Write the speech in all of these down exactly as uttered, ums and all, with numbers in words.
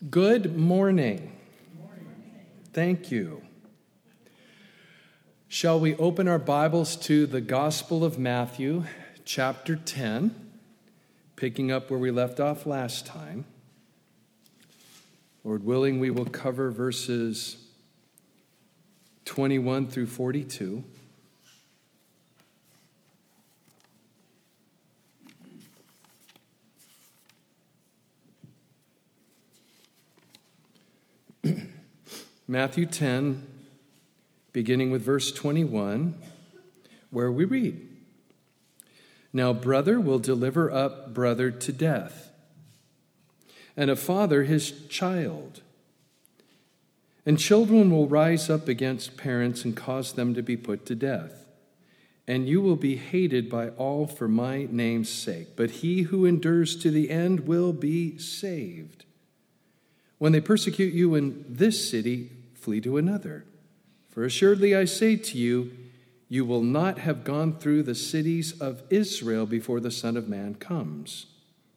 Good morning. Thank you. Shall we open our Bibles to the Gospel of Matthew, chapter ten, picking up where we left off last time. Lord willing, we will cover verses twenty-one through forty-two. Matthew ten, beginning with verse twenty-one, where we read, "Now brother will deliver up brother to death, and a father his child. And children will rise up against parents and cause them to be put to death. And you will be hated by all for my name's sake, but he who endures to the end will be saved. When they persecute you in this city, flee to another. For assuredly I say to you, you will not have gone through the cities of Israel before the Son of Man comes.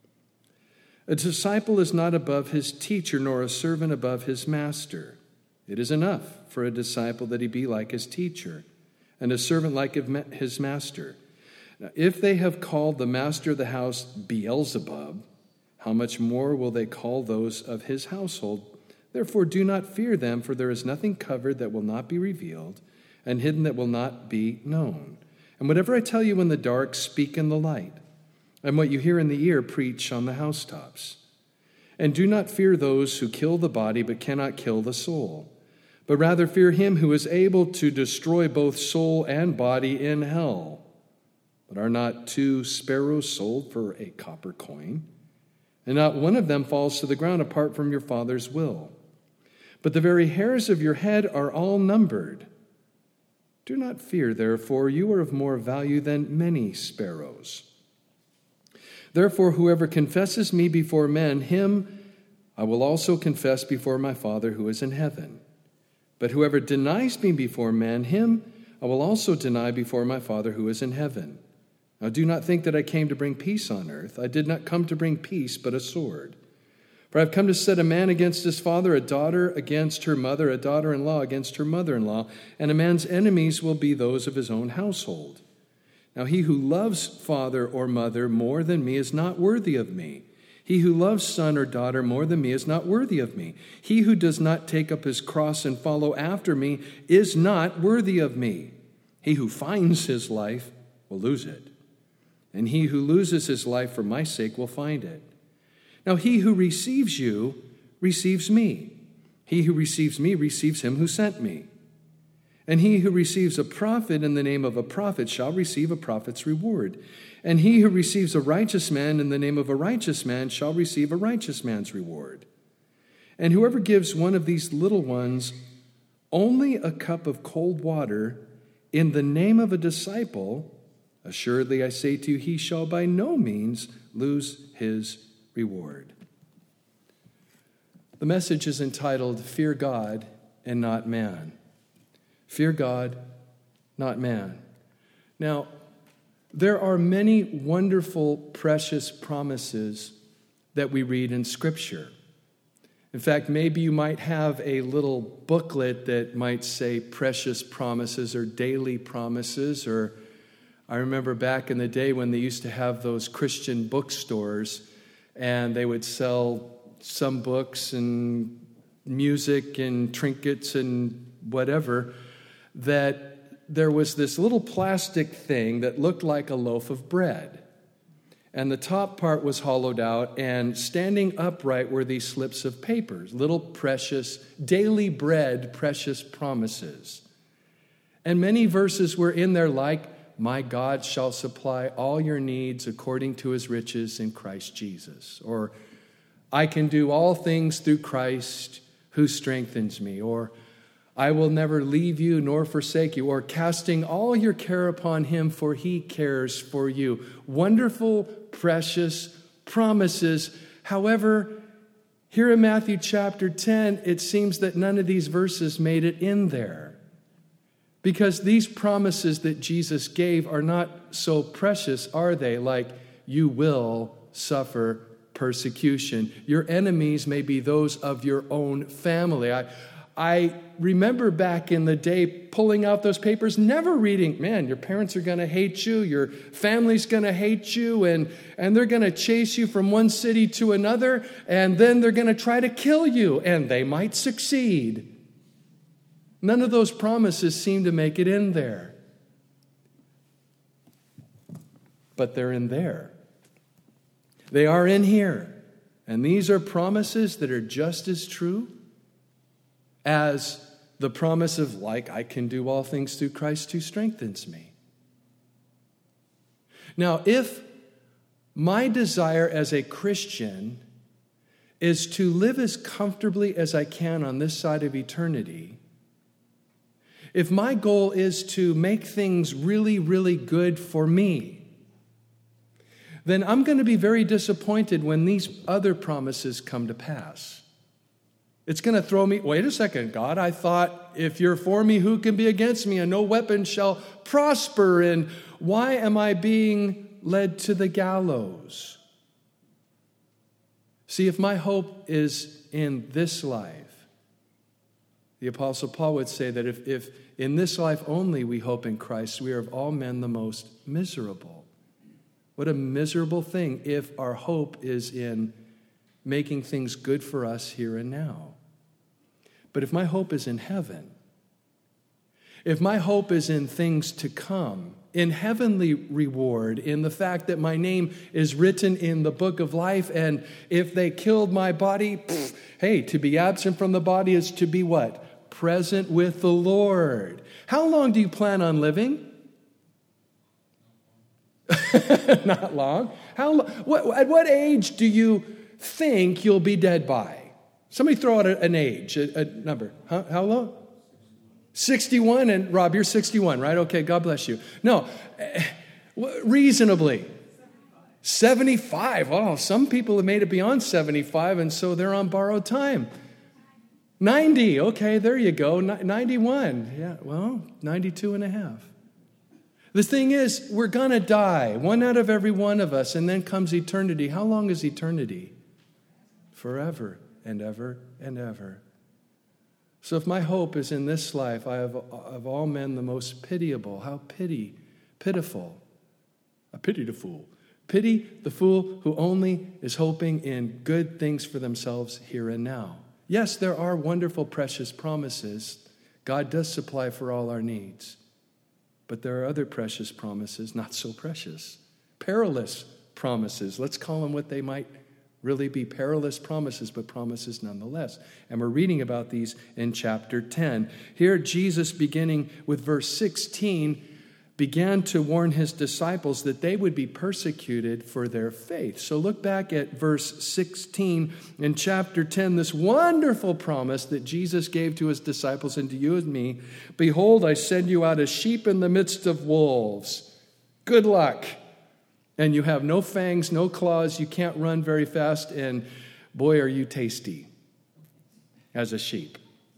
A disciple is not above his teacher, nor a servant above his master. It is enough for a disciple that he be like his teacher, and a servant like his master. Now, if they have called the master of the house Beelzebub, how much more will they call those of his household? Therefore do not fear them, for there is nothing covered that will not be revealed, and hidden that will not be known. And whatever I tell you in the dark, speak in the light. And what you hear in the ear, preach on the housetops. And do not fear those who kill the body, but cannot kill the soul. But rather fear him who is able to destroy both soul and body in hell. But are not two sparrows sold for a copper coin? And not one of them falls to the ground apart from your Father's will. But the very hairs of your head are all numbered. Do not fear, therefore, you are of more value than many sparrows. Therefore, whoever confesses me before men, him I will also confess before my Father who is in heaven. But whoever denies me before men, him I will also deny before my Father who is in heaven. Now do not think that I came to bring peace on earth. I did not come to bring peace, but a sword. For I have come to set a man against his father, a daughter against her mother, a daughter-in-law against her mother-in-law, and a man's enemies will be those of his own household. Now he who loves father or mother more than me is not worthy of me. He who loves son or daughter more than me is not worthy of me. He who does not take up his cross and follow after me is not worthy of me. He who finds his life will lose it. And he who loses his life for my sake will find it. Now he who receives you receives me. He who receives me receives him who sent me. And he who receives a prophet in the name of a prophet shall receive a prophet's reward. And he who receives a righteous man in the name of a righteous man shall receive a righteous man's reward. And whoever gives one of these little ones only a cup of cold water in the name of a disciple, assuredly I say to you, he shall by no means lose his reward." The message is entitled, "Fear God and not man." Fear God, not man. Now, there are many wonderful, precious promises that we read in Scripture. In fact, maybe you might have a little booklet that might say precious promises or daily promises, or I remember back in the day when they used to have those Christian bookstores and they would sell some books and music and trinkets and whatever, that there was this little plastic thing that looked like a loaf of bread. And the top part was hollowed out, and standing upright were these slips of paper, little precious, daily bread, precious promises. And many verses were in there like, "My God shall supply all your needs according to his riches in Christ Jesus." Or, "I can do all things through Christ who strengthens me." Or, "I will never leave you nor forsake you." Or, "Casting all your care upon him, for he cares for you." Wonderful, precious promises. However, here in Matthew chapter ten, it seems that none of these verses made it in there. Because these promises that Jesus gave are not so precious, are they? Like, you will suffer persecution. Your enemies may be those of your own family. I, I remember back in the day pulling out those papers, never reading, man, your parents are going to hate you, your family's going to hate you, and, and they're going to chase you from one city to another, and then they're going to try to kill you, and they might succeed. None of those promises seem to make it in there. But they're in there. They are in here. And these are promises that are just as true as the promise of, like, I can do all things through Christ who strengthens me. Now, if my desire as a Christian is to live as comfortably as I can on this side of eternity, if my goal is to make things really, really good for me, then I'm going to be very disappointed when these other promises come to pass. It's going to throw me, wait a second, God, I thought if you're for me, who can be against me? And no weapon shall prosper. And why am I being led to the gallows? See, if my hope is in this life, the Apostle Paul would say that if, if in this life only we hope in Christ, we are of all men the most miserable. What a miserable thing if our hope is in making things good for us here and now. But if my hope is in heaven, if my hope is in things to come, in heavenly reward, in the fact that my name is written in the book of life, and if they killed my body, pff, hey, to be absent from the body is to be what? Present with the Lord. How long do you plan on living? Not long. How long? What, at what age do you think you'll be dead by? Somebody throw out a, an age, a, a number. Huh? How long? sixty-one, and Rob, you're sixty-one, right? Okay, God bless you. No, reasonably. seventy-five. Oh, some people have made it beyond seventy-five, and so they're on borrowed time. ninety. Okay, there you go. ninety-one. Yeah, well, ninety-two and a half. The thing is, we're going to die, one out of every one of us, and then comes eternity. How long is eternity? Forever and ever and ever. So if my hope is in this life, I have of all men the most pitiable. How pity, pitiful. A pity the fool. Pity the fool who only is hoping in good things for themselves here and now. Yes, there are wonderful, precious promises. God does supply for all our needs. But there are other precious promises, not so precious. Perilous promises. Let's call them what they might really be, perilous promises, but promises nonetheless. And we're reading about these in chapter ten. Here, Jesus, beginning with verse sixteen, began to warn his disciples that they would be persecuted for their faith. So look back at verse sixteen in chapter ten, this wonderful promise that Jesus gave to his disciples and to you and me. Behold, I send you out as sheep in the midst of wolves. Good luck. And you have no fangs, no claws, you can't run very fast, and boy, are you tasty as a sheep.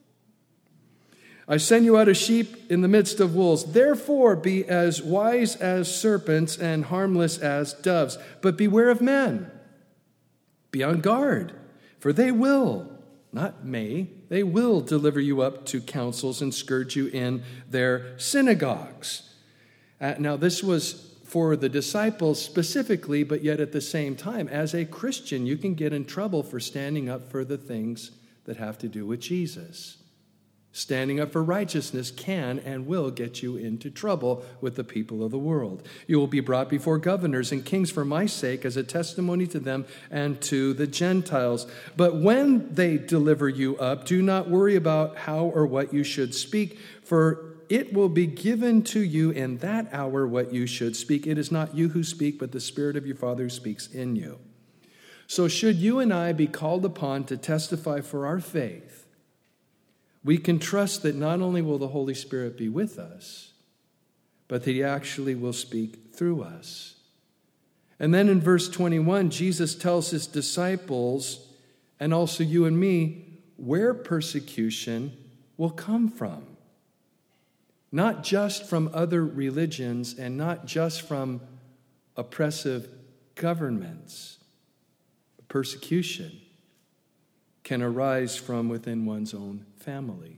I send you out as sheep in the midst of wolves. Therefore, be as wise as serpents and harmless as doves. But beware of men. Be on guard, for they will, not may, they will deliver you up to councils and scourge you in their synagogues. Uh, now, this was for the disciples specifically, but yet at the same time, as a Christian, you can get in trouble for standing up for the things that have to do with Jesus. Standing up for righteousness can and will get you into trouble with the people of the world. You will be brought before governors and kings for my sake as a testimony to them and to the Gentiles. But when they deliver you up, do not worry about how or what you should speak, for it will be given to you in that hour what you should speak. It is not you who speak, but the Spirit of your Father who speaks in you. So should you and I be called upon to testify for our faith, we can trust that not only will the Holy Spirit be with us, but that he actually will speak through us. And then in verse twenty-one, Jesus tells his disciples, and also you and me, where persecution will come from. Not just from other religions and not just from oppressive governments. persecution can arise from within one's own family.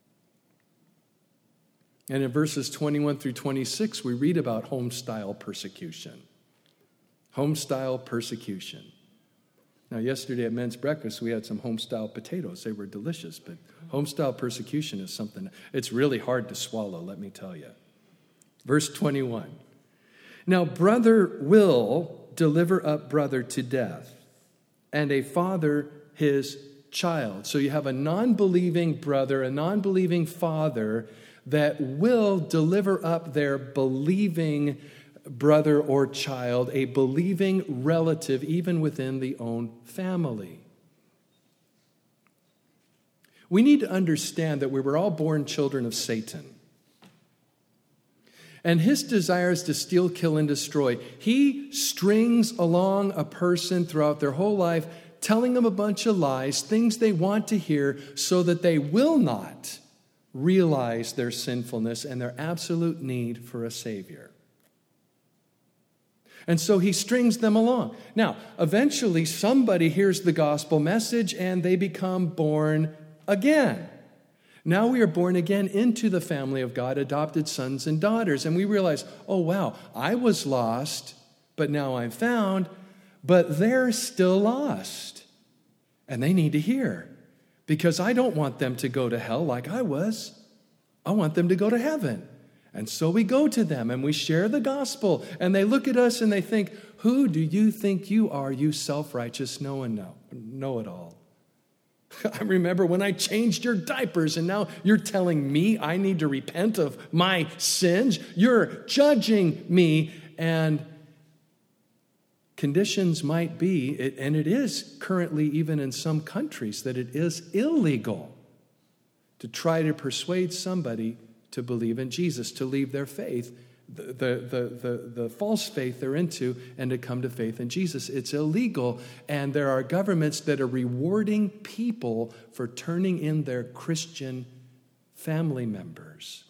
And in verses twenty-one through twenty-six, we read about home-style persecution. Home-style persecution. Now, yesterday at men's breakfast, we had some home-style potatoes. They were delicious, but home-style persecution is something, it's really hard to swallow, let me tell you. Verse twenty-one. Now, brother will deliver up brother to death, and a father his child. So you have a non-believing brother, a non-believing father that will deliver up their believing brother or child, a believing relative, even within the own family. We need to understand that we were all born children of Satan. And his desire is to steal, kill, and destroy. He strings along a person throughout their whole life, telling them a bunch of lies, things they want to hear, so that they will not realize their sinfulness and their absolute need for a Savior. And so he strings them along. Now, eventually somebody hears the gospel message and they become born again. Now we are born again into the family of God, adopted sons and daughters. And we realize, oh wow, I was lost, but now I'm found, but they're still lost. And they need to hear. Because I don't want them to go to hell like I was. I want them to go to heaven. And so we go to them and we share the gospel. And they look at us and they think, who do you think you are, you self-righteous know-it-all? I remember when I changed your diapers and now you're telling me I need to repent of my sins. You're judging me. And conditions might be, and it is currently even in some countries, that it is illegal to try to persuade somebody to believe in Jesus, to leave their faith, the, the, the, the, the false faith they're into, and to come to faith in Jesus. It's illegal, and there are governments that are rewarding people for turning in their Christian family members.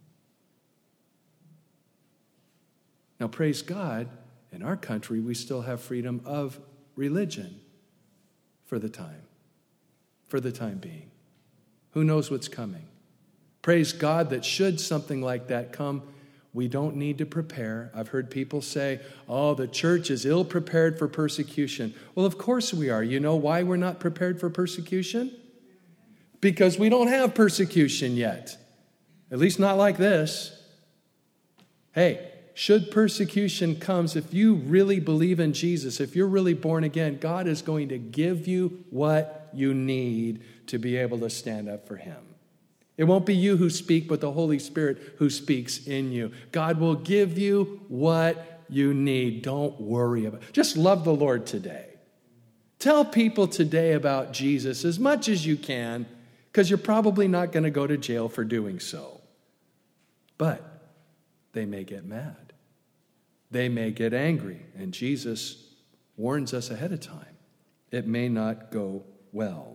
Now, praise God, in our country, we still have freedom of religion for the time, for the time being. Who knows what's coming? Praise God that should something like that come, we don't need to prepare. I've heard people say, oh, the church is ill-prepared for persecution. Well, of course we are. You know why we're not prepared for persecution? Because we don't have persecution yet. At least not like this. Hey, should persecution comes, if you really believe in Jesus, if you're really born again, God is going to give you what you need to be able to stand up for him. It won't be you who speak, but the Holy Spirit who speaks in you. God will give you what you need. Don't worry about it. Just love the Lord today. Tell people today about Jesus as much as you can, because you're probably not going to go to jail for doing so. But they may get mad. They may get angry. And Jesus warns us ahead of time. It may not go well.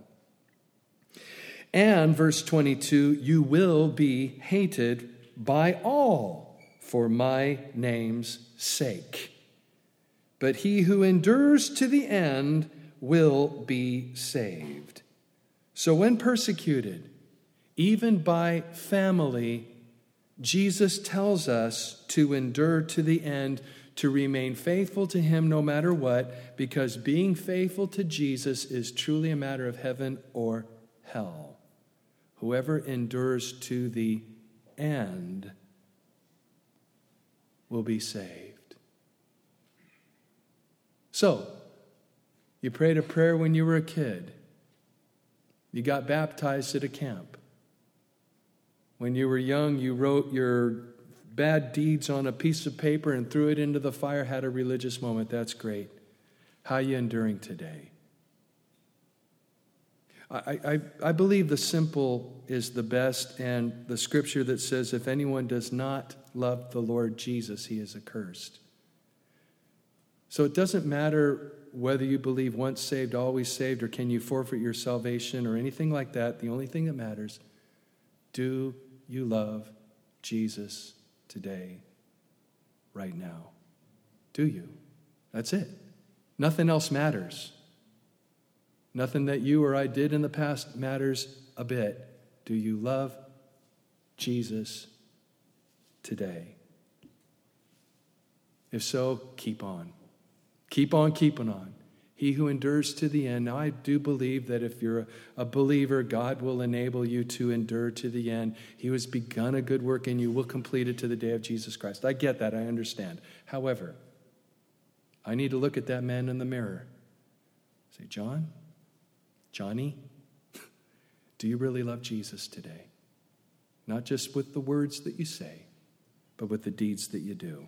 And verse twenty-two, you will be hated by all for my name's sake. But he who endures to the end will be saved. So when persecuted, even by family, Jesus tells us to endure to the end, to remain faithful to him no matter what, because being faithful to Jesus is truly a matter of heaven or hell. Whoever endures to the end will be saved. So, you prayed a prayer when you were a kid. You got baptized at a camp. When you were young, you wrote your bad deeds on a piece of paper and threw it into the fire, had a religious moment. That's great. How are you enduring today? I, I, I believe the simple is the best, and the scripture that says, if anyone does not love the Lord Jesus, he is accursed. So it doesn't matter whether you believe once saved, always saved, or can you forfeit your salvation or anything like that. The only thing that matters, do you love Jesus today, right now? Do you? That's it. Nothing else matters. Nothing that you or I did in the past matters a bit. Do you love Jesus today? If so, keep on. Keep on keeping on. He who endures to the end. Now, I do believe that if you're a, a believer, God will enable you to endure to the end. He who has begun a good work in you will complete it to the day of Jesus Christ. I get that. I understand. However, I need to look at that man in the mirror. Say, John, Johnny, do you really love Jesus today? Not just with the words that you say, but with the deeds that you do.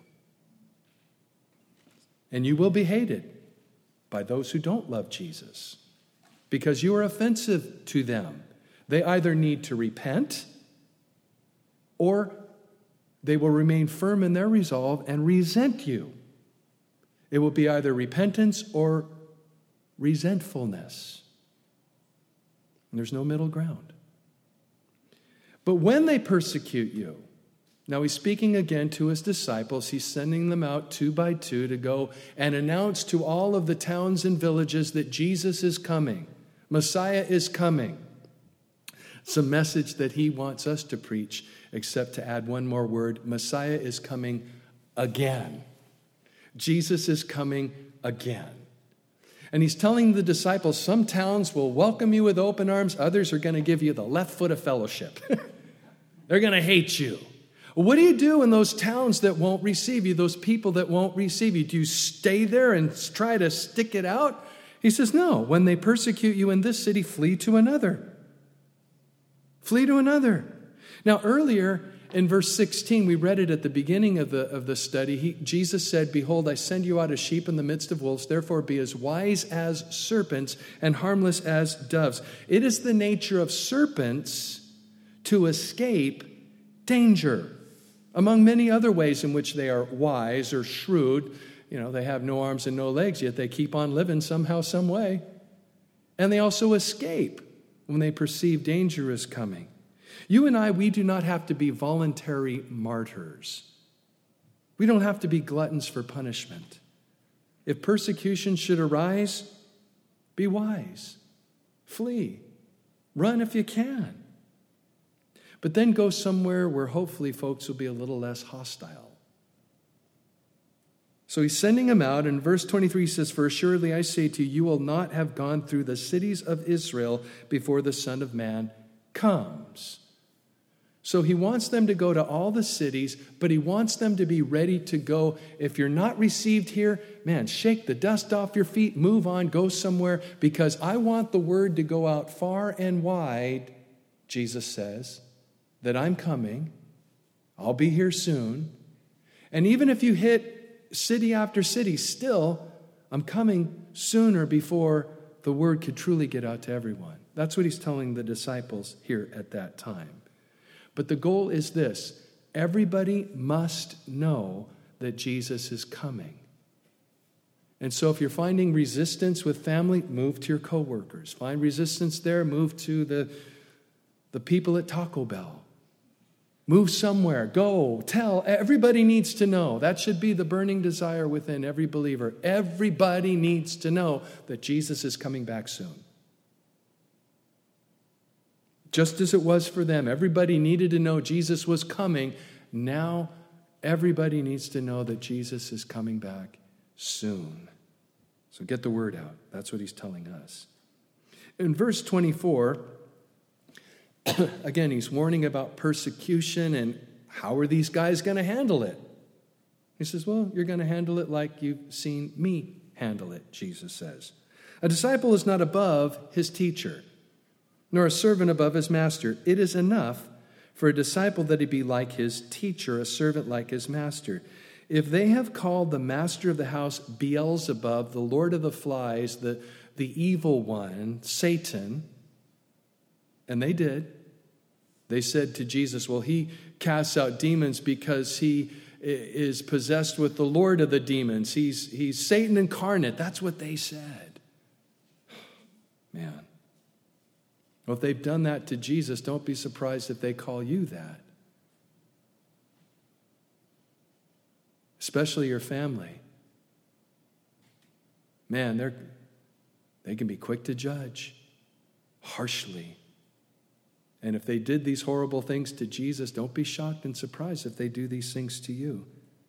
And you will be hated by those who don't love Jesus because you are offensive to them. They either need to repent or they will remain firm in their resolve and resent you. It will be either repentance or resentfulness. And there's no middle ground. But when they persecute you, now he's speaking again to his disciples. He's sending them out two by two to go and announce to all of the towns and villages that Jesus is coming. Messiah is coming. It's a message that he wants us to preach, except to add one more word. Messiah is coming again. Jesus is coming again. And he's telling the disciples, some towns will welcome you with open arms. Others are going to give you the left foot of fellowship. They're going to hate you. What do you do in those towns that won't receive you, those people that won't receive you? Do you stay there and try to stick it out? He says, no. When they persecute you in this city, flee to another. Flee to another. Now, earlier in verse sixteen, we read it at the beginning of the, of the study. He, Jesus said, behold, I send you out as sheep in the midst of wolves. Therefore, be as wise as serpents and harmless as doves. It is the nature of serpents to escape danger. Among many other ways in which they are wise or shrewd, you know, they have no arms and no legs, yet they keep on living somehow, some way. And they also escape when they perceive danger is coming. You and I, we do not have to be voluntary martyrs. We don't have to be gluttons for punishment. If persecution should arise, be wise. Flee. Run if you can. But then go somewhere where hopefully folks will be a little less hostile. So he's sending them out. In verse twenty-three, he says, for assuredly I say to you, you will not have gone through the cities of Israel before the Son of Man comes. So he wants them to go to all the cities, but he wants them to be ready to go. If you're not received here, man, shake the dust off your feet, move on, go somewhere, because I want the word to go out far and wide, Jesus says, that I'm coming, I'll be here soon. And even if you hit city after city, still, I'm coming sooner before the word could truly get out to everyone. That's what he's telling the disciples here at that time. But the goal is this: everybody must know that Jesus is coming. And so if you're finding resistance with family, move to your coworkers. Find resistance there, move to the, the people at Taco Bell. Move somewhere. Go. Tell. Everybody needs to know. That should be the burning desire within every believer. Everybody needs to know that Jesus is coming back soon. Just as it was for them, everybody needed to know Jesus was coming. Now, everybody needs to know that Jesus is coming back soon. So get the word out. That's what he's telling us. In verse twenty-four, again, he's warning about persecution and how are these guys going to handle it? He says, well, you're going to handle it like you've seen me handle it, Jesus says. A disciple is not above his teacher, nor a servant above his master. It is enough for a disciple that he be like his teacher, a servant like his master. If they have called the master of the house Beelzebub, the lord of the flies, the, the evil one, Satan, and they did, they said to Jesus, well, he casts out demons because he is possessed with the Lord of the demons. He's, he's Satan incarnate. That's what they said. Man. Well, if they've done that to Jesus, don't be surprised if they call you that. Especially your family. Man, they're, They can be quick to judge, harshly. And if they did these horrible things to Jesus, don't be shocked and surprised if they do these things to you.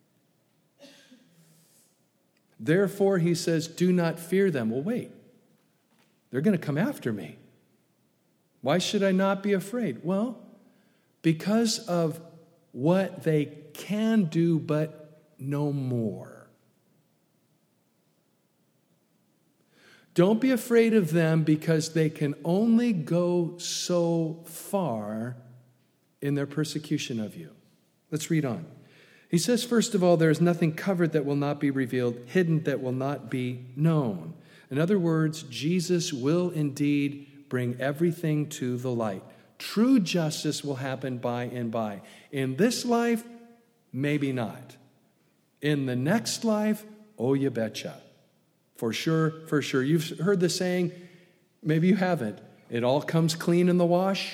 Therefore, he says, do not fear them. Well, wait. They're going to come after me. Why should I not be afraid? Well, because of what they can do, but no more. Don't be afraid of them because they can only go so far in their persecution of you. Let's read on. He says, first of all, there is nothing covered that will not be revealed, hidden that will not be known. In other words, Jesus will indeed bring everything to the light. True justice will happen by and by. In this life, maybe not. In the next life, oh, you betcha. For sure, for sure. You've heard the saying, maybe you haven't. It all comes clean in the wash.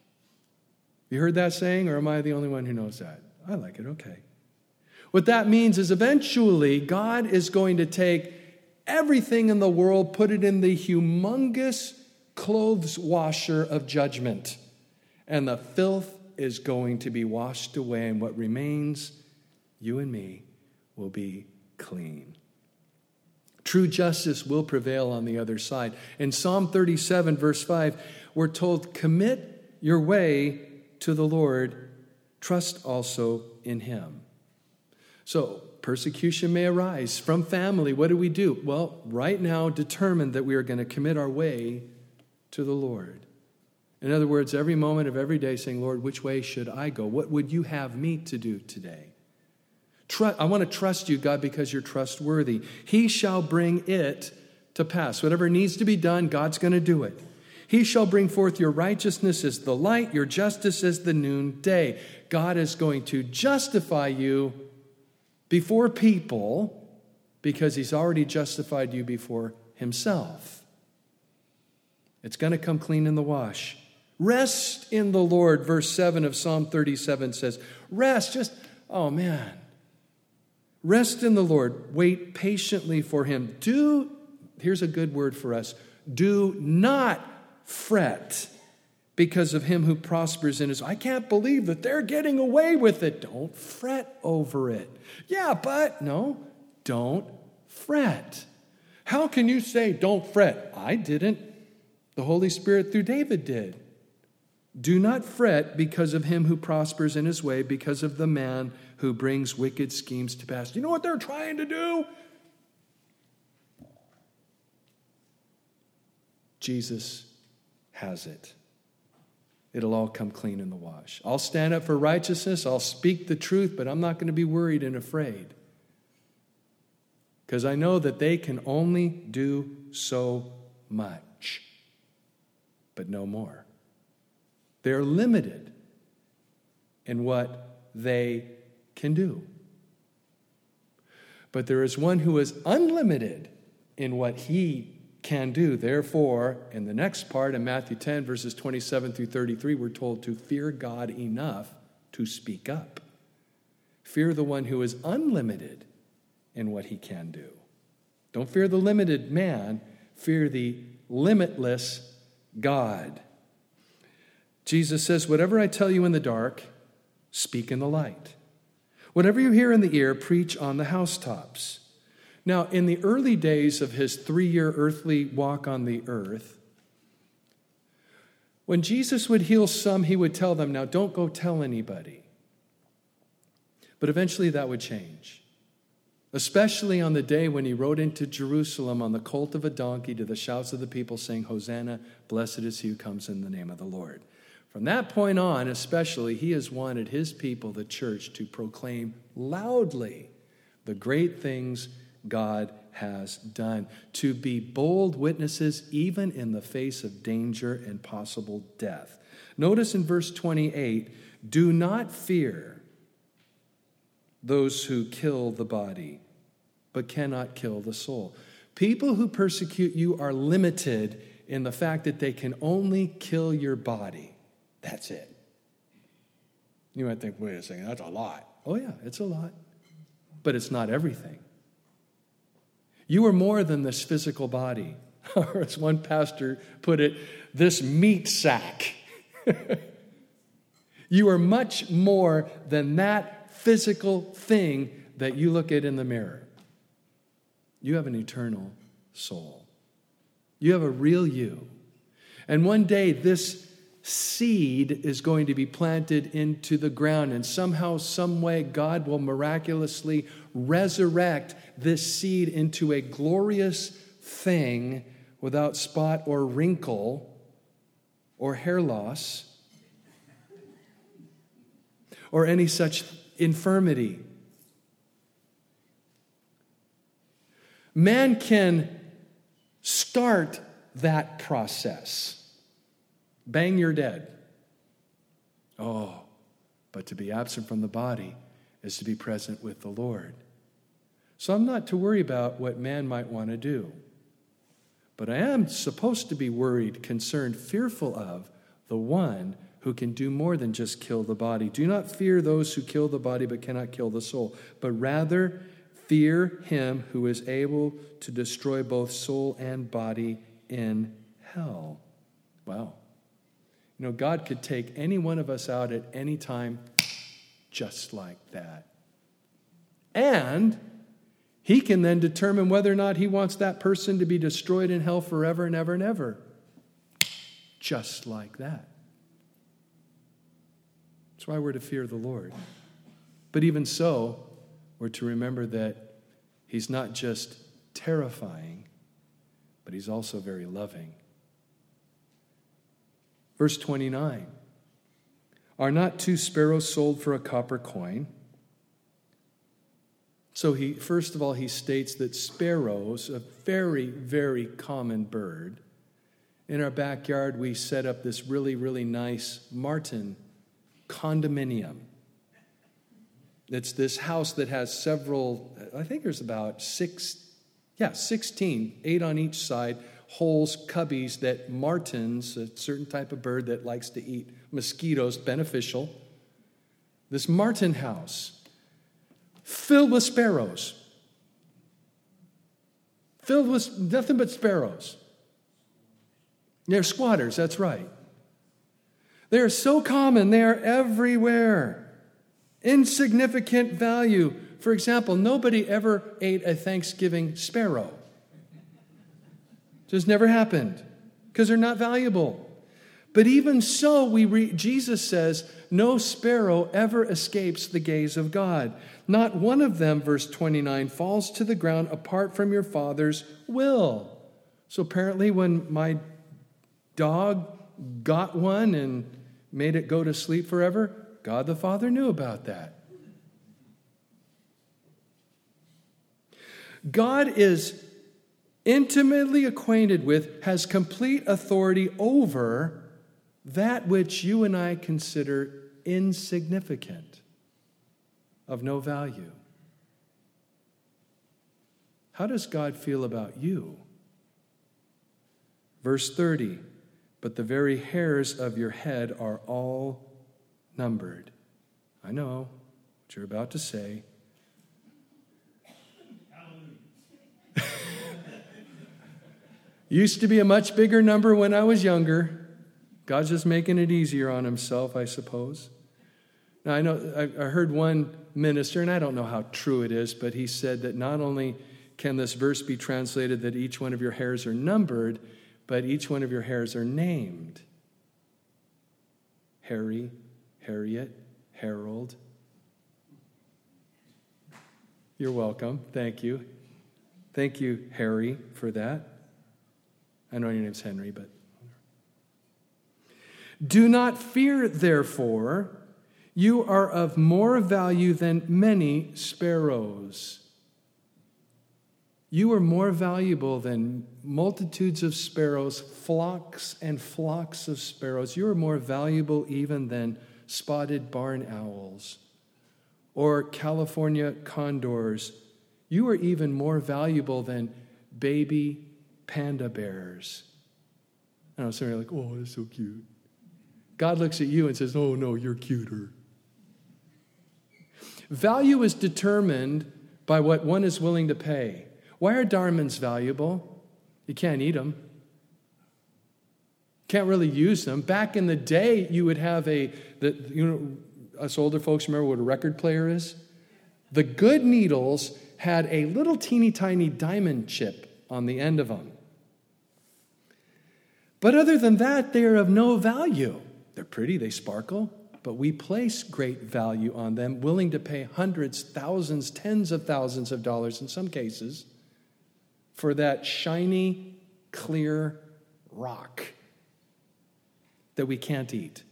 You heard that saying, or am I the only one who knows that? I like it, okay. What that means is eventually God is going to take everything in the world, put it in the humongous clothes washer of judgment. And the filth is going to be washed away, and what remains, you and me, will be clean. True justice will prevail on the other side. In Psalm thirty-seven, verse five, we're told, commit your way to the Lord, trust also in him. So, persecution may arise from family. What do we do? Well, right now, determine that we are going to commit our way to the Lord. In other words, every moment of every day saying, Lord, which way should I go? What would you have me to do today? Tru- I want to trust you, God, because you're trustworthy. He shall bring it to pass. Whatever needs to be done, God's going to do it. He shall bring forth your righteousness as the light, your justice as the noonday. God is going to justify you before people because he's already justified you before himself. It's going to come clean in the wash. Rest in the Lord, verse seven of Psalm thirty-seven says, rest, just, oh man. Rest in the Lord, wait patiently for him. Do, here's a good word for us, do not fret because of him who prospers in his, I can't believe that they're getting away with it. Don't fret over it. Yeah, but, no, don't fret. How can you say don't fret? I didn't. The Holy Spirit through David did. Do not fret because of him who prospers in his way, because of the man who brings wicked schemes to pass. You know what they're trying to do? Jesus has it. It'll all come clean in the wash. I'll stand up for righteousness. I'll speak the truth, but I'm not going to be worried and afraid. Because I know that they can only do so much, but no more. They're limited in what they can do. But there is one who is unlimited in what he can do. Therefore, in the next part, in Matthew ten, verses twenty-seven through thirty-three, we're told to fear God enough to speak up. Fear the one who is unlimited in what he can do. Don't fear the limited man, fear the limitless God. Jesus says, whatever I tell you in the dark, speak in the light. Whatever you hear in the ear, preach on the housetops. Now, in the early days of his three-year earthly walk on the earth, when Jesus would heal some, he would tell them, now don't go tell anybody. But eventually that would change, especially on the day when he rode into Jerusalem on the colt of a donkey to the shouts of the people saying, Hosanna, blessed is he who comes in the name of the Lord. From that point on, especially, he has wanted his people, the church, to proclaim loudly the great things God has done, to be bold witnesses even in the face of danger and possible death. Notice in verse twenty-eight, do not fear those who kill the body, but cannot kill the soul. People who persecute you are limited in the fact that they can only kill your body. That's it. You might think, wait a second, that's a lot. Oh yeah, it's a lot. But it's not everything. You are more than this physical body. Or as one pastor put it, this meat sack. You are much more than that physical thing that you look at in the mirror. You have an eternal soul. You have a real you. And one day this seed is going to be planted into the ground, and somehow, some way, God will miraculously resurrect this seed into a glorious thing without spot or wrinkle or hair loss or any such infirmity. Man can start that process. Bang, you're dead. Oh, but to be absent from the body is to be present with the Lord. So I'm not to worry about what man might want to do. But I am supposed to be worried, concerned, fearful of the one who can do more than just kill the body. Do not fear those who kill the body but cannot kill the soul, but rather fear him who is able to destroy both soul and body in hell. Wow. You know, God could take any one of us out at any time just like that. And he can then determine whether or not he wants that person to be destroyed in hell forever and ever and ever. Just like that. That's why we're to fear the Lord. But even so, we're to remember that he's not just terrifying, but he's also very loving. Verse twenty-nine. Are not two sparrows sold for a copper coin? So he, first of all, he states that sparrows, a very, very common bird. In our backyard, we set up this really, really nice Martin condominium. It's this house that has several, I think there's about six, yeah, sixteen, eight on each side, holes, cubbies that martins, a certain type of bird that likes to eat mosquitoes, beneficial. This martin house, filled with sparrows. Filled with nothing but sparrows. They're squatters, that's right. They're so common, they're everywhere. Insignificant value. For example, nobody ever ate a Thanksgiving sparrow. Just never happened because they're not valuable. But even so, we re- Jesus says, no sparrow ever escapes the gaze of God. Not one of them, verse twenty-nine, falls to the ground apart from your Father's will. So apparently when my dog got one and made it go to sleep forever, God the Father knew about that. God is intimately acquainted with, has complete authority over that which you and I consider insignificant, of no value. How does God feel about you? Verse thirty, but the very hairs of your head are all numbered. I know what you're about to say. Used to be a much bigger number when I was younger. God's just making it easier on himself, I suppose. Now, I know I heard one minister, and I don't know how true it is, but he said that not only can this verse be translated that each one of your hairs are numbered, but each one of your hairs are named. Harry, Harriet, Harold. You're welcome. Thank you. Thank you, Harry, for that. I know your name's Henry, but... Do not fear, therefore, you are of more value than many sparrows. You are more valuable than multitudes of sparrows, flocks and flocks of sparrows. You are more valuable even than spotted barn owls or California condors. You are even more valuable than baby panda bears. I know, some are like, oh, that's so cute. God looks at you and says, oh, no, you're cuter. Value is determined by what one is willing to pay. Why are diamonds valuable? You can't eat them. Can't really use them. Back in the day, you would have a, the, you know, us older folks remember what a record player is? The good needles had a little teeny tiny diamond chip on the end of them. But other than that, they are of no value. They're pretty, they sparkle, but we place great value on them, willing to pay hundreds, thousands, tens of thousands of dollars in some cases for that shiny, clear rock that we can't eat.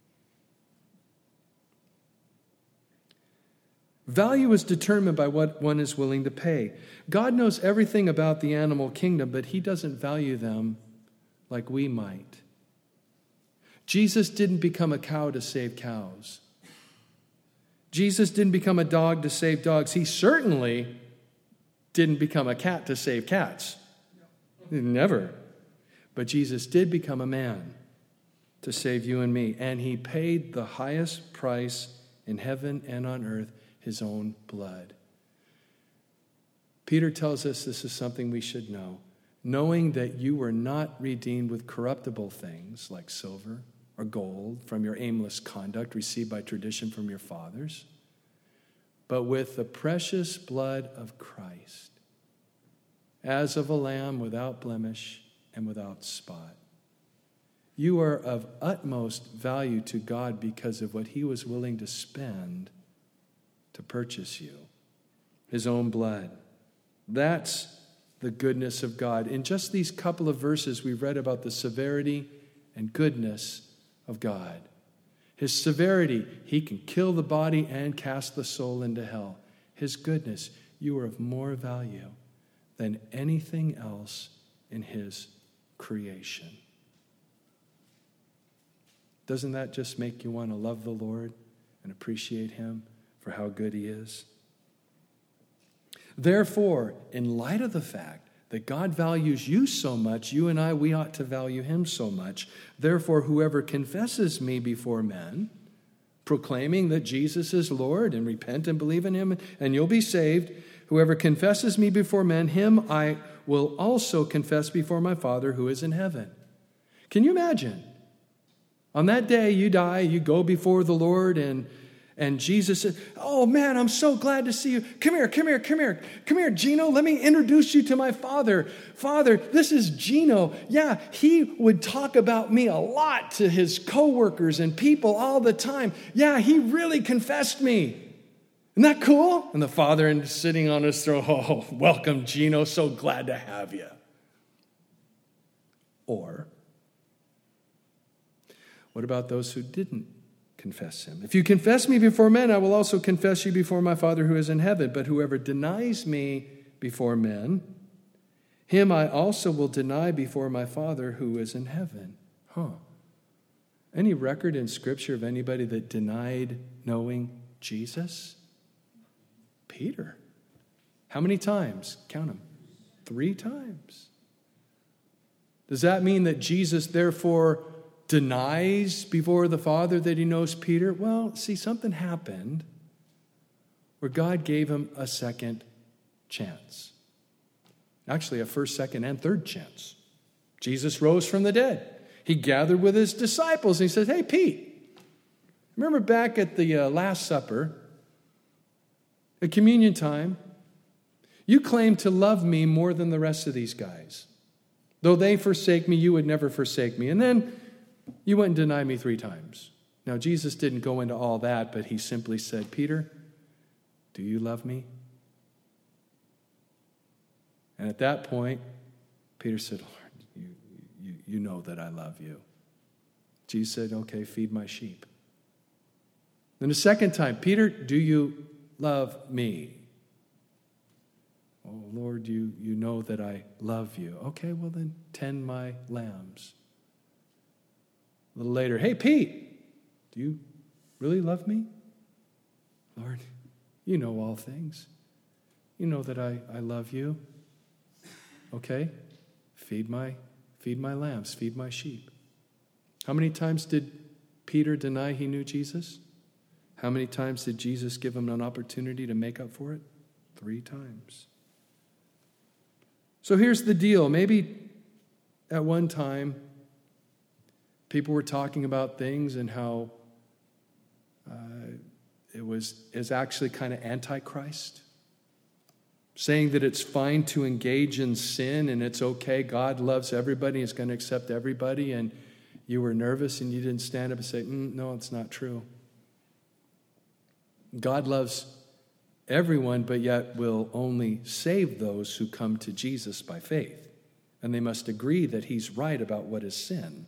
Value is determined by what one is willing to pay. God knows everything about the animal kingdom, but he doesn't value them like we might. Jesus didn't become a cow to save cows. Jesus didn't become a dog to save dogs. He certainly didn't become a cat to save cats. Never. But Jesus did become a man to save you and me. And he paid the highest price in heaven and on earth, his own blood. Peter tells us this is something we should know. Knowing that you were not redeemed with corruptible things like silver or gold from your aimless conduct received by tradition from your fathers, but with the precious blood of Christ, as of a lamb without blemish and without spot. You are of utmost value to God because of what he was willing to spend to purchase you, his own blood. That's the goodness of God. In just these couple of verses, we've read about the severity and goodness of God. His severity, he can kill the body and cast the soul into hell. His goodness, you are of more value than anything else in his creation. Doesn't that just make you want to love the Lord and appreciate him for how good he is? Therefore, in light of the fact that God values you so much, you and I, we ought to value him so much. Therefore, whoever confesses me before men, proclaiming that Jesus is Lord, and repent and believe in him, and you'll be saved. Whoever confesses me before men, him I will also confess before my Father who is in heaven. Can you imagine? On that day, you die, you go before the Lord, and And Jesus said, oh man, I'm so glad to see you. Come here, come here, come here. Come here, Gino. Let me introduce you to my father. Father, this is Gino. Yeah, he would talk about me a lot to his coworkers and people all the time. Yeah, he really confessed me. Isn't that cool? And the father sitting on his throne, oh, welcome, Gino. So glad to have you. Or, what about those who didn't confess him? If you confess me before men, I will also confess you before my Father who is in heaven. But whoever denies me before men, him I also will deny before my Father who is in heaven. Huh. Any record in Scripture of anybody that denied knowing Jesus? Peter. How many times? Count them. Three times. Does that mean that Jesus therefore denies before the Father that he knows Peter? Well, see, something happened where God gave him a second chance. Actually, a first, second, and third chance. Jesus rose from the dead. He gathered with his disciples and he says, hey, Pete, remember back at the uh, Last Supper, at communion time, you claimed to love me more than the rest of these guys. Though they forsake me, you would never forsake me. And then you went and denied me three times. Now, Jesus didn't go into all that, but he simply said, Peter, do you love me? And at that point, Peter said, Lord, you, you, you know that I love you. Jesus said, okay, feed my sheep. Then the second time, Peter, do you love me? Oh, Lord, you, you know that I love you. Okay, well then, tend my lambs. A little later, hey, Pete, do you really love me? Lord, you know all things. You know that I, I love you. Okay, feed my, feed my lambs, feed my sheep. How many times did Peter deny he knew Jesus? How many times did Jesus give him an opportunity to make up for it? Three times. So here's the deal. Maybe at one time, people were talking about things and how uh, it was is actually kind of antichrist, saying that it's fine to engage in sin and it's okay. God loves everybody. He's going to accept everybody. And you were nervous and you didn't stand up and say, mm, no, it's not true. God loves everyone, but yet will only save those who come to Jesus by faith. And they must agree that he's right about what is sin.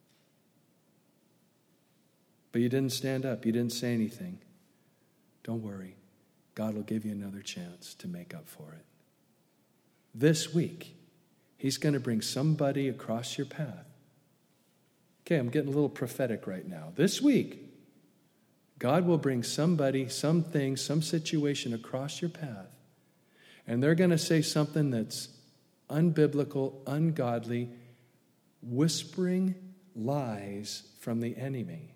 But you didn't stand up. You didn't say anything. Don't worry. God will give you another chance to make up for it. This week, he's going to bring somebody across your path. Okay, I'm getting a little prophetic right now. This week, God will bring somebody, something, some situation across your path. And they're going to say something that's unbiblical, ungodly, whispering lies from the enemy.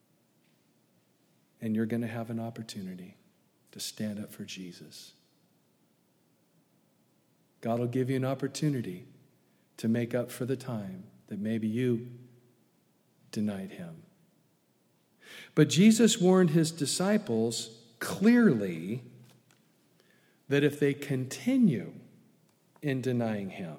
And you're going to have an opportunity to stand up for Jesus. God will give you an opportunity to make up for the time that maybe you denied him. But Jesus warned his disciples clearly that if they continue in denying him,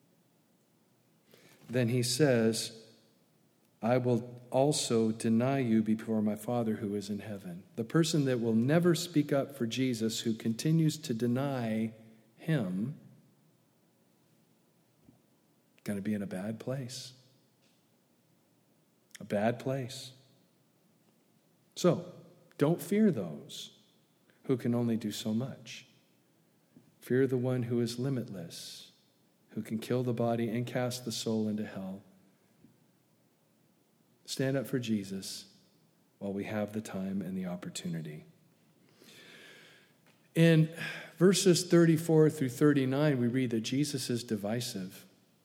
then he says, I will also deny you before my Father who is in heaven. The person that will never speak up for Jesus, who continues to deny him, is going to be in a bad place. A bad place. So, don't fear those who can only do so much. Fear the one who is limitless, who can kill the body and cast the soul into hell. Stand up for Jesus while we have the time and the opportunity. In verses thirty-four through thirty-nine, we read that Jesus is divisive.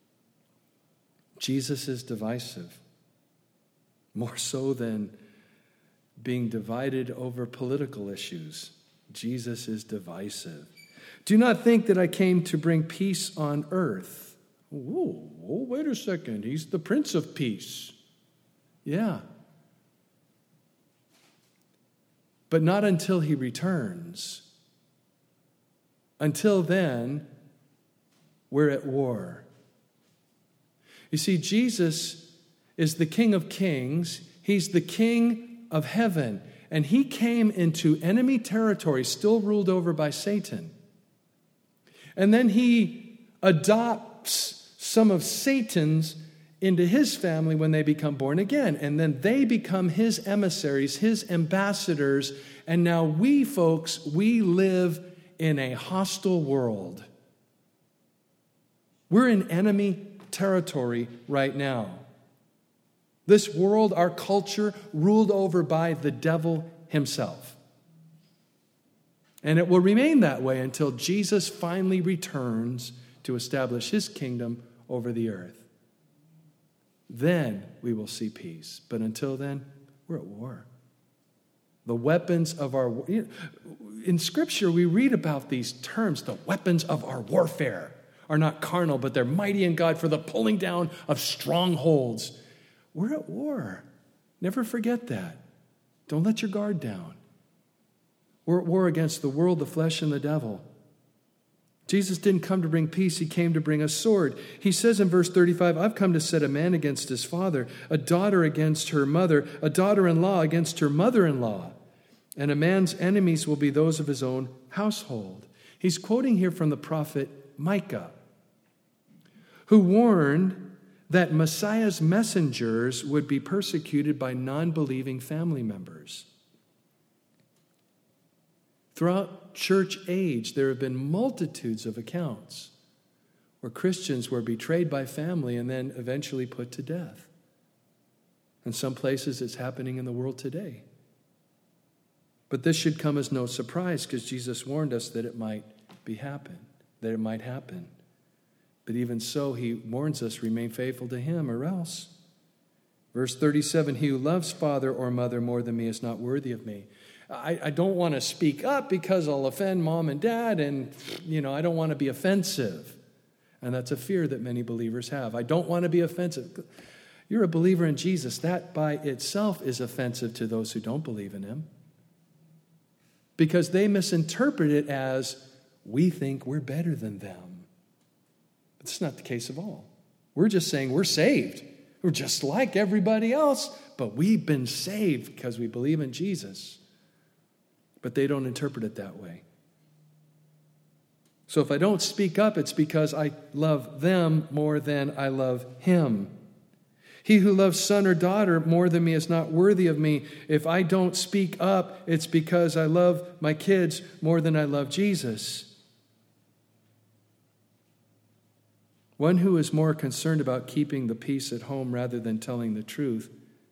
Jesus is divisive. More so than being divided over political issues. Jesus is divisive. Do not think that I came to bring peace on earth. Whoa, whoa, wait a second. He's the Prince of Peace. Yeah. But not until he returns. Until then, we're at war. You see, Jesus is the King of Kings. He's the King of heaven. And he came into enemy territory, still ruled over by Satan. And then he adopts some of Satan's into his family when they become born again. And then they become his emissaries, his ambassadors. And now we, folks, we live in a hostile world. We're in enemy territory right now. This world, our culture, ruled over by the devil himself. And it will remain that way until Jesus finally returns to establish his kingdom over the earth. Then we will see peace. But until then, we're at war. The weapons of our... In Scripture, we read about these terms. The weapons of our warfare are not carnal, but they're mighty in God for the pulling down of strongholds. We're at war. Never forget that. Don't let your guard down. We're at war against the world, the flesh, and the devil. Jesus didn't come to bring peace. He came to bring a sword. He says in verse thirty-five, I've come to set a man against his father, a daughter against her mother, a daughter-in-law against her mother-in-law. And a man's enemies will be those of his own household. He's quoting here from the prophet Micah, who warned that Messiah's messengers would be persecuted by non-believing family members. Throughout church age, there have been multitudes of accounts where Christians were betrayed by family and then eventually put to death. In some places, it's happening in the world today. But this should come as no surprise because Jesus warned us that it might be happen, that it might happen. But even so, he warns us, remain faithful to him or else. Verse thirty-seven, he who loves father or mother more than me is not worthy of me. I, I don't want to speak up because I'll offend mom and dad, and, you know, I don't want to be offensive. And that's a fear that many believers have. I don't want to be offensive. You're a believer in Jesus. That by itself is offensive to those who don't believe in him. Because they misinterpret it as, we think we're better than them. But it's not the case of all. We're just saying we're saved. We're just like everybody else, but we've been saved because we believe in Jesus. But they don't interpret it that way. So if I don't speak up, it's because I love them more than I love him. He who loves son or daughter more than me is not worthy of me. If I don't speak up, it's because I love my kids more than I love Jesus. One who is more concerned about keeping the peace at home rather than telling the truth,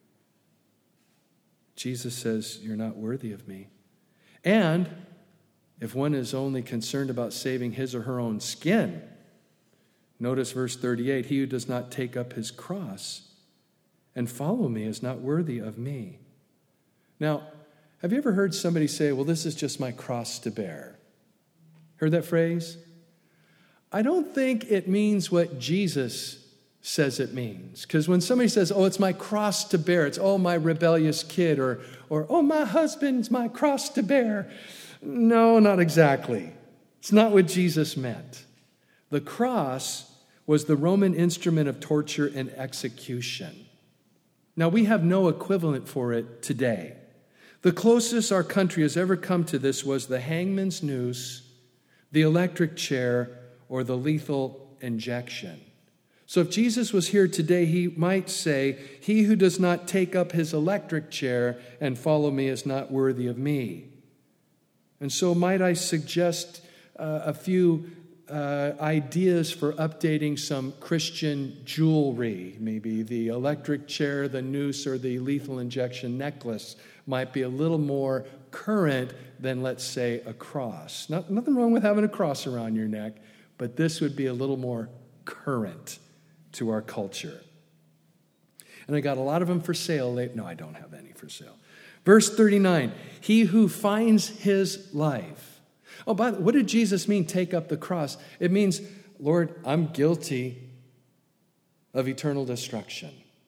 Jesus says, you're not worthy of me. And if one is only concerned about saving his or her own skin, notice verse thirty-eight, he who does not take up his cross and follow me is not worthy of me. Now, have you ever heard somebody say, well, this is just my cross to bear? Heard that phrase? I don't think it means what Jesus says it means. Because when somebody says, oh, it's my cross to bear, it's, oh, my rebellious kid, or, or oh, my husband's my cross to bear. No, not exactly. It's not what Jesus meant. The cross was the Roman instrument of torture and execution. Now, we have no equivalent for it today. The closest our country has ever come to this was the hangman's noose, the electric chair, or the lethal injection. So if Jesus was here today, he might say, he who does not take up his electric chair and follow me is not worthy of me. And so might I suggest uh, a few uh, ideas for updating some Christian jewelry. Maybe the electric chair, the noose, or the lethal injection necklace might be a little more current than, let's say, a cross. Not, nothing wrong with having a cross around your neck, but this would be a little more current to our culture. And I got a lot of them for sale. No, I don't have any for sale. Verse thirty-nine, he who finds his life. Oh, by the way, what did Jesus mean, take up the cross? It means, Lord, I'm guilty of eternal destruction.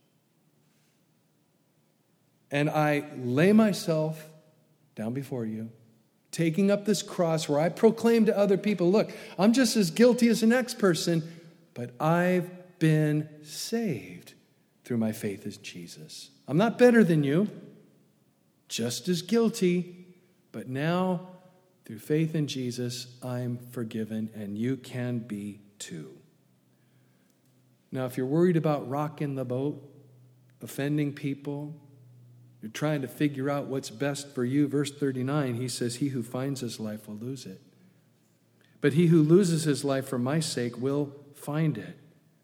And I lay myself down before you, taking up this cross where I proclaim to other people, look, I'm just as guilty as the next person, but I've been saved through my faith in Jesus. I'm not better than you, just as guilty, but now through faith in Jesus, I'm forgiven, and you can be too. Now, if you're worried about rocking the boat, offending people, you're trying to figure out what's best for you, verse thirty-nine, he says, he who finds his life will lose it. But he who loses his life for my sake will find it.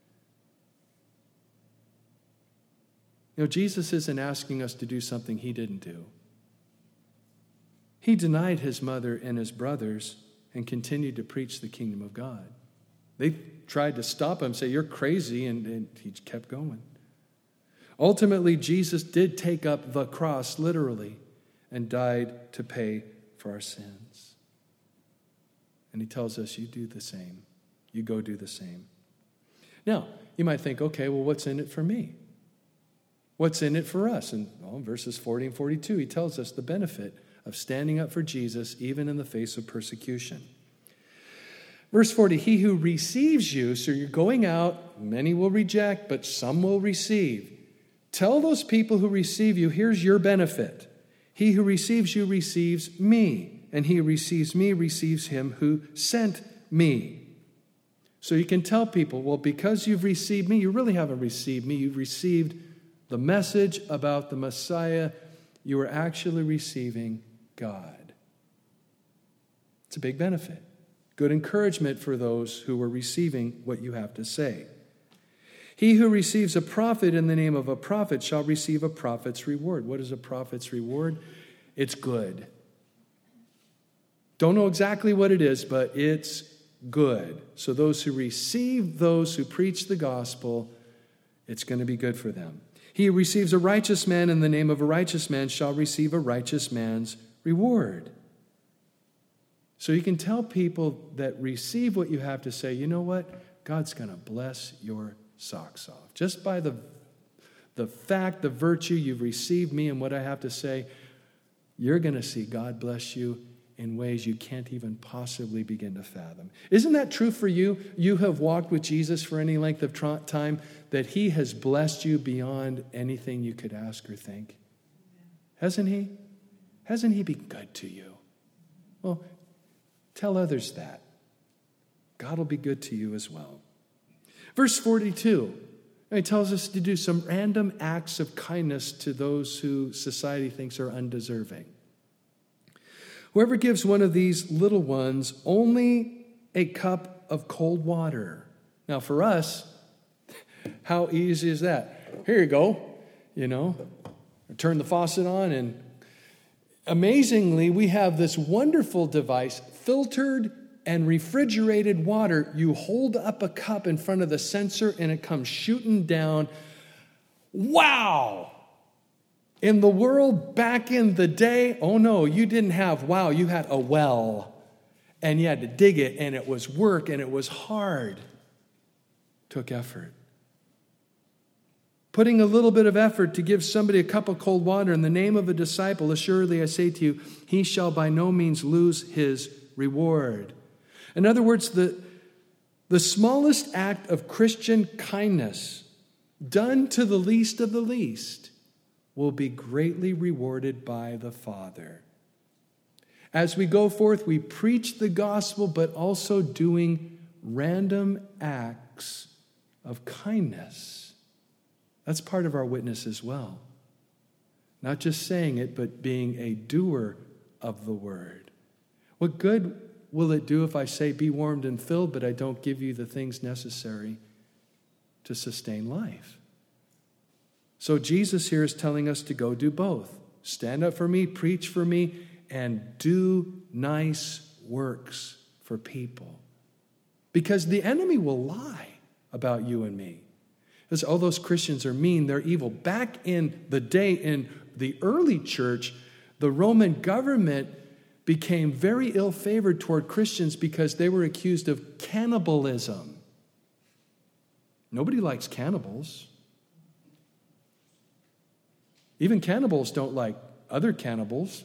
You know, Jesus isn't asking us to do something he didn't do. He denied his mother and his brothers and continued to preach the kingdom of God. They tried to stop him, say, you're crazy, and, and he kept going. Ultimately, Jesus did take up the cross literally and died to pay for our sins. And he tells us, you do the same. You go do the same. Now, you might think, okay, well, what's in it for me? What's in it for us? And well, in verses forty and forty-two, he tells us the benefit of standing up for Jesus even in the face of persecution. Verse forty, he who receives you, so you're going out, many will reject, but some will receive. Tell those people who receive you, here's your benefit. He who receives you receives me, and he who receives me receives him who sent me. So you can tell people, well, because you've received me, you really haven't received me. You've received the message about the Messiah. You are actually receiving God. It's a big benefit. Good encouragement for those who are receiving what you have to say. He who receives a prophet in the name of a prophet shall receive a prophet's reward. What is a prophet's reward? It's good. Don't know exactly what it is, but it's good. So those who receive those who preach the gospel, it's going to be good for them. He who receives a righteous man in the name of a righteous man shall receive a righteous man's reward. So you can tell people that receive what you have to say, you know what? God's going to bless your socks off. Just by the, the fact, the virtue you've received me and what I have to say, you're going to see God bless you in ways you can't even possibly begin to fathom. Isn't that true for you? You have walked with Jesus for any length of tra- time, that he has blessed you beyond anything you could ask or think. Hasn't he? Hasn't he been good to you? Well, tell others that. God will be good to you as well. Verse forty-two, he tells us to do some random acts of kindness to those who society thinks are undeserving. Whoever gives one of these little ones only a cup of cold water. Now for us, how easy is that? Here you go, you know, turn the faucet on, and amazingly, we have this wonderful device, filtered and refrigerated water. You hold up a cup in front of the sensor and it comes shooting down. Wow! In the world back in the day, oh no, you didn't have wow, you had a well. And you had to dig it, and it was work, and it was hard. It took effort. Putting a little bit of effort to give somebody a cup of cold water in the name of a disciple, assuredly I say to you, he shall by no means lose his reward. In other words, the, the smallest act of Christian kindness done to the least of the least will be greatly rewarded by the Father. As we go forth, we preach the gospel, but also doing random acts of kindness. That's part of our witness as well. Not just saying it, but being a doer of the word. What good will it do if I say, be warmed and filled, but I don't give you the things necessary to sustain life? So Jesus here is telling us to go do both. Stand up for me, preach for me, and do nice works for people. Because the enemy will lie about you and me. Because all those Christians are mean, they're evil. Back in the day, in the early church, the Roman government became very ill-favored toward Christians because they were accused of cannibalism. Nobody likes cannibals. Even cannibals don't like other cannibals.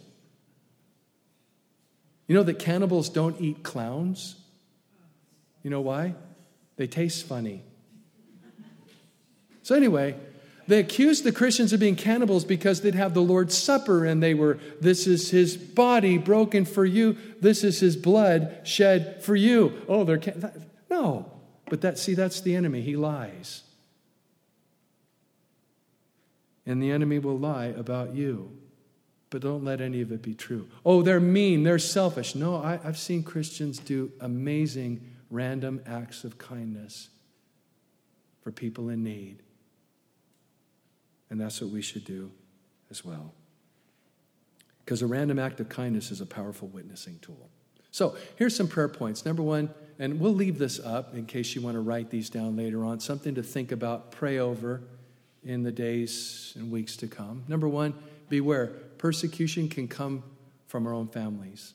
You know that cannibals don't eat clowns? You know why? They taste funny. So anyway, they accused the Christians of being cannibals because they'd have the Lord's Supper and they were, this is his body broken for you. This is his blood shed for you. Oh, they're, can- no. But that, see, that's the enemy. He lies. And the enemy will lie about you. But don't let any of it be true. Oh, they're mean. They're selfish. No, I, I've seen Christians do amazing random acts of kindness for people in need. And that's what we should do as well. Because a random act of kindness is a powerful witnessing tool. So here's some prayer points. Number one, and we'll leave this up in case you want to write these down later on, something to think about, pray over in the days and weeks to come. Number one, beware. Persecution can come from our own families.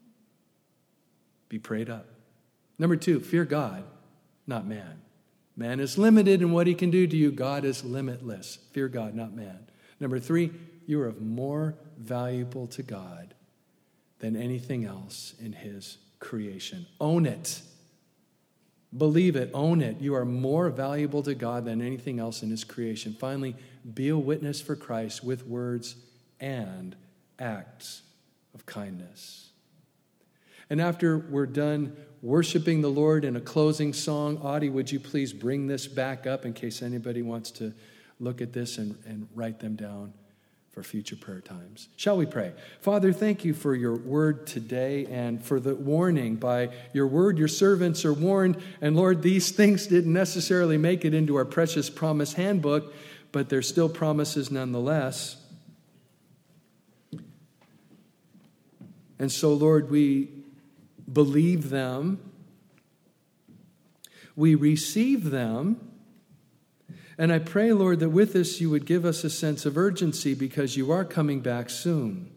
Be prayed up. Number two, fear God, not man. Man is limited in what he can do to you. God is limitless. Fear God, not man. Number three, you are of more valuable to God than anything else in his creation. Own it. Believe it. Own it. You are more valuable to God than anything else in his creation. Finally, be a witness for Christ with words and acts of kindness. And after we're done worshiping the Lord in a closing song, Audie, would you please bring this back up in case anybody wants to look at this and, and write them down for future prayer times. Shall we pray? Father, thank you for your word today and for the warning. By your word, your servants are warned. And Lord, these things didn't necessarily make it into our precious promise handbook, but they're still promises nonetheless. And so, Lord, we believe them, we receive them, and I pray, Lord, that with this you would give us a sense of urgency because you are coming back soon.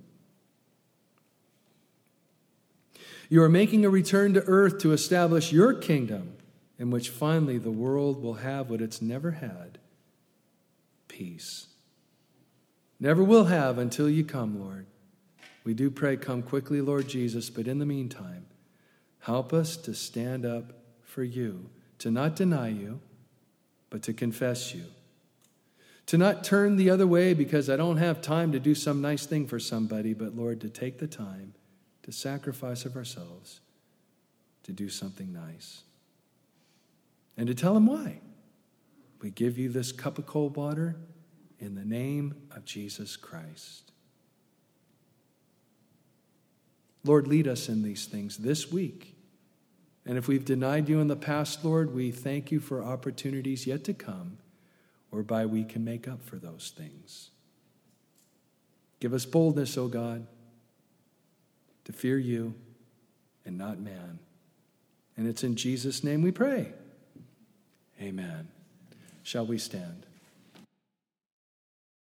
You are making a return to earth to establish your kingdom in which finally the world will have what it's never had, peace. Never will have until you come, Lord. We do pray, come quickly, Lord Jesus, but in the meantime, help us to stand up for you, to not deny you, but to confess you. To not turn the other way because I don't have time to do some nice thing for somebody, but Lord, to take the time to sacrifice of ourselves to do something nice. And to tell him why. We give you this cup of cold water in the name of Jesus Christ. Lord, lead us in these things this week. And if we've denied you in the past, Lord, we thank you for opportunities yet to come whereby we can make up for those things. Give us boldness, O God, to fear you and not man. And it's in Jesus' name we pray. Amen. Shall we stand?